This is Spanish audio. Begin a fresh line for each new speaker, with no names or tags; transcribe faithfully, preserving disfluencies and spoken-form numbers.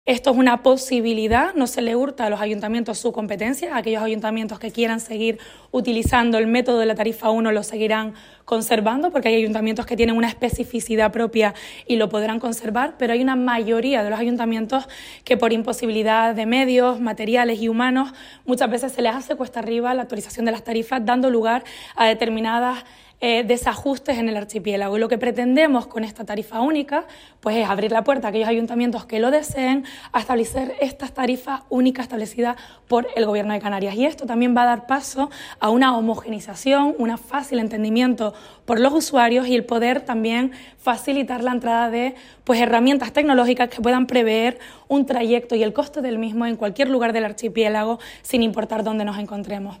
Esto es una posibilidad, no se le hurta a los ayuntamientos su competencia, aquellos ayuntamientos que quieran seguir utilizando el método de la tarifa uno lo seguirán conservando, porque hay ayuntamientos que tienen una especificidad propia y lo podrán conservar, pero hay una mayoría de los ayuntamientos que por imposibilidad de medios, materiales y humanos muchas veces se les hace cuesta arriba la actualización de las tarifas, dando lugar a determinadas Eh, desajustes en el archipiélago. Y lo que pretendemos con esta tarifa única pues es abrir la puerta a aquellos ayuntamientos que lo deseen a establecer estas tarifas únicas establecidas por el Gobierno de Canarias. Y esto también va a dar paso a una homogenización, un fácil entendimiento por los usuarios y el poder también facilitar la entrada de pues, herramientas tecnológicas que puedan prever un trayecto y el coste del mismo en cualquier lugar del archipiélago sin importar dónde nos encontremos.